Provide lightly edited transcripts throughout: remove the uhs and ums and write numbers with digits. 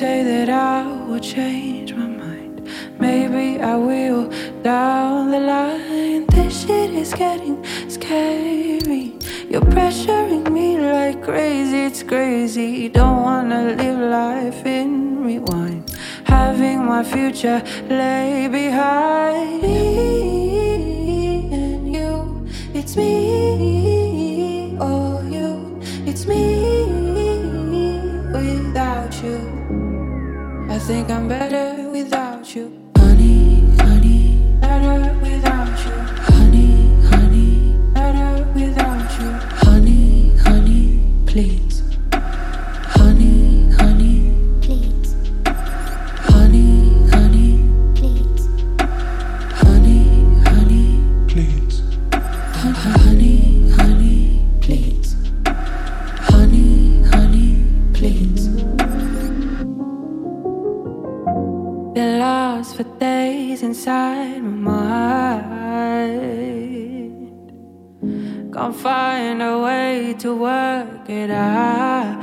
say that I will change my mind. Maybe I will down the line. This shit is getting scary. You're pressuring me like crazy, it's crazy. Don't wanna live life in rewind. Having my future lay behind me and you. It's me, oh you. It's me without you. I think I'm better without you. Honey, honey, better without you. Honey, honey, better without you. Honey, honey, please. Honey, honey, please. Honey, honey, please. Honey, honey, please. Honey, honey, please. Honey, honey, please. Been lost for days inside my mind. Can't find a way to work it out.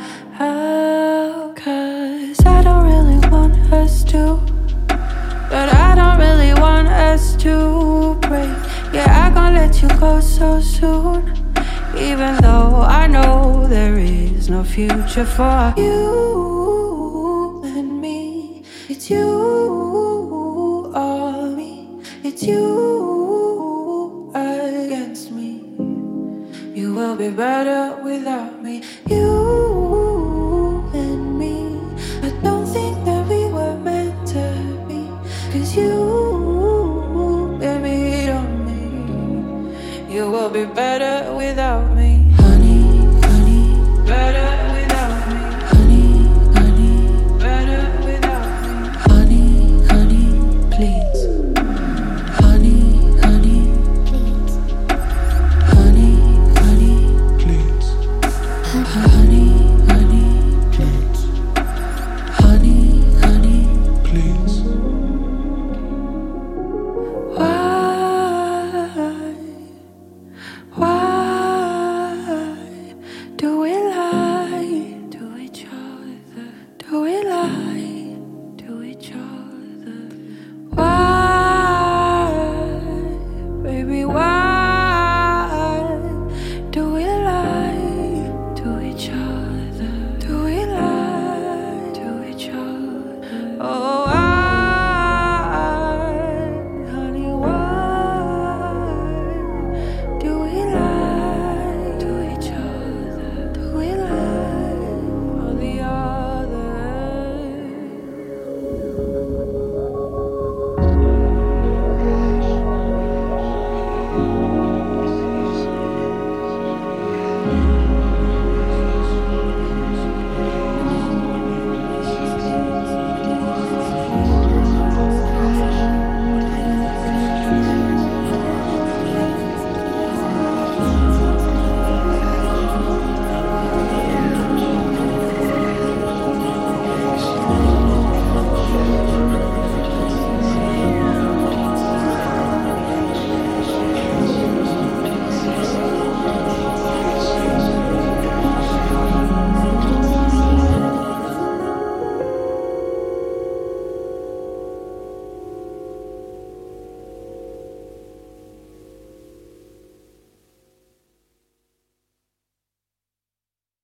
'Cause I don't really want us to, but I don't really want us to break. Yeah, I can't let you go so soon, even though I know there is no future for you and me. It's you or me. It's you against me. You will be better without me. You and me. I don't think that we were meant to be. 'Cause you, baby, on me. You will be better without me.